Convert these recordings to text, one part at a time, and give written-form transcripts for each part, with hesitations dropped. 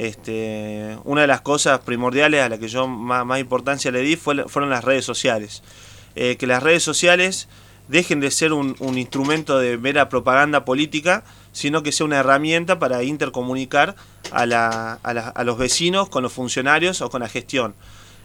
Una de las cosas primordiales a las que yo más importancia le di fueron las redes sociales. Que las redes sociales dejen de ser un instrumento de mera propaganda política, sino que sea una herramienta para intercomunicar a los vecinos con los funcionarios o con la gestión.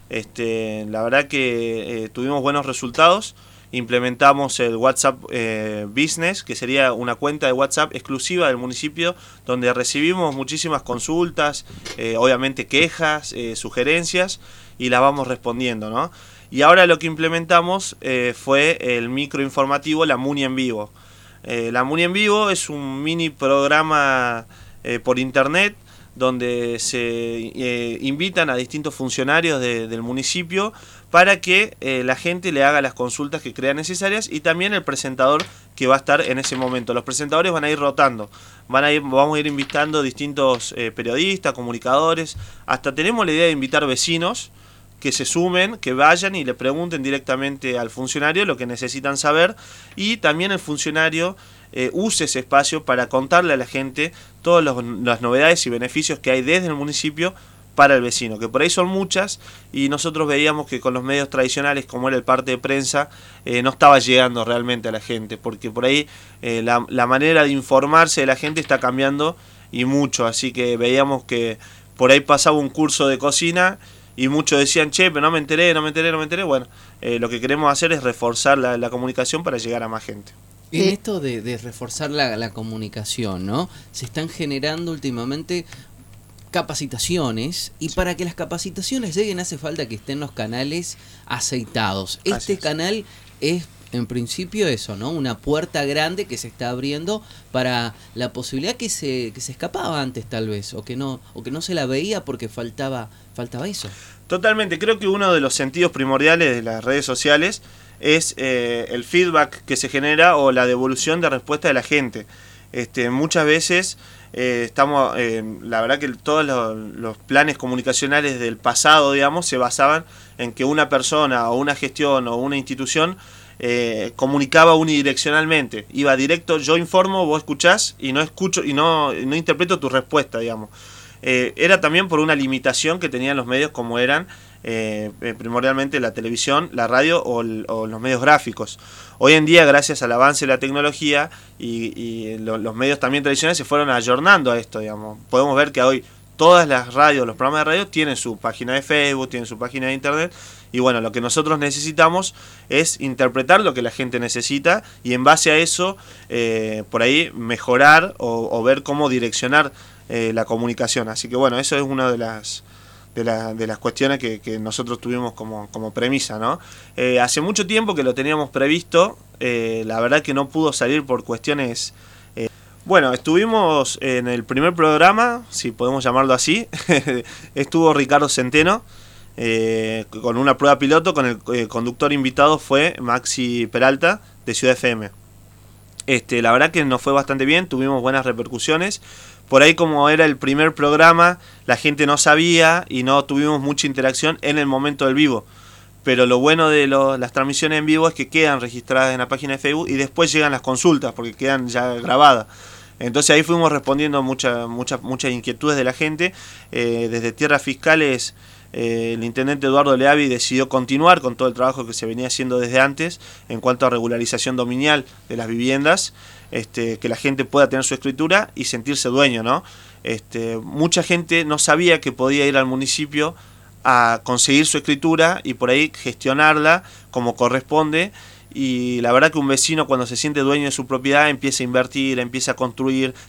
La verdad que tuvimos buenos resultados. Implementamos el WhatsApp Business, que sería una cuenta de WhatsApp exclusiva del municipio, donde recibimos muchísimas consultas, obviamente quejas, sugerencias, y las vamos respondiendo, ¿no? Y ahora lo que implementamos fue el microinformativo La Muni en Vivo. La Muni en Vivo es un mini programa por internet donde se invitan a distintos funcionarios del municipio para que la gente le haga las consultas que crea necesarias, y también el presentador que va a estar en ese momento. Los presentadores van a ir rotando, vamos a ir invitando distintos periodistas, comunicadores, hasta tenemos la idea de invitar vecinos que se sumen, que vayan y le pregunten directamente al funcionario lo que necesitan saber, y también el funcionario use ese espacio para contarle a la gente todas las novedades y beneficios que hay desde el municipio para el vecino, que por ahí son muchas, y nosotros veíamos que con los medios tradicionales, como era el parte de prensa, no estaba llegando realmente a la gente, porque por ahí la manera de informarse de la gente está cambiando y mucho, así que veíamos que por ahí pasaba un curso de cocina y muchos decían, che, pero no me enteré. Bueno, lo que queremos hacer es reforzar la comunicación para llegar a más gente. En esto de reforzar la comunicación, ¿no? Se están generando últimamente capacitaciones, y para que las capacitaciones lleguen hace falta que estén los canales aceitados. Este canal es, en principio, eso, ¿no? Una puerta grande que se está abriendo para la posibilidad que se escapaba antes, tal vez, o que no se la veía porque faltaba eso. Totalmente, creo que uno de los sentidos primordiales de las redes sociales es el feedback que se genera o la devolución de respuesta de la gente. Muchas veces la verdad que todos los planes comunicacionales del pasado, digamos, se basaban en que una persona o una gestión o una institución comunicaba unidireccionalmente, iba directo, yo informo, vos escuchás, y no escucho y no interpreto tu respuesta, digamos. Era también por una limitación que tenían los medios, como eran primordialmente la televisión, la radio o los medios gráficos. Hoy en día, gracias al avance de la tecnología y los medios también tradicionales se fueron ayornando a esto, digamos. Podemos ver que hoy todas las radios, los programas de radio tienen su página de Facebook, tienen su página de internet, y bueno, lo que nosotros necesitamos es interpretar lo que la gente necesita, y en base a eso por ahí mejorar o ver cómo direccionar la comunicación. Así que bueno, eso es una de las cuestiones que nosotros tuvimos como premisa, ¿no? Hace mucho tiempo que lo teníamos previsto, la verdad que no pudo salir por cuestiones. Bueno, estuvimos en el primer programa, si podemos llamarlo así, estuvo Ricardo Centeno con una prueba piloto, con el conductor invitado fue Maxi Peralta de Ciudad FM. La verdad que nos fue bastante bien, tuvimos buenas repercusiones. Por ahí, como era el primer programa, la gente no sabía y no tuvimos mucha interacción en el momento del vivo. Pero lo bueno de las transmisiones en vivo es que quedan registradas en la página de Facebook y después llegan las consultas porque quedan ya grabadas. Entonces ahí fuimos respondiendo muchas inquietudes de la gente. Desde Tierras Fiscales, el intendente Eduardo Leavi decidió continuar con todo el trabajo que se venía haciendo desde antes en cuanto a regularización dominial de las viviendas, que la gente pueda tener su escritura y sentirse dueño, ¿no? Mucha gente no sabía que podía ir al municipio a conseguir su escritura y por ahí gestionarla como corresponde. Y la verdad que un vecino, cuando se siente dueño de su propiedad, empieza a invertir, empieza a construir,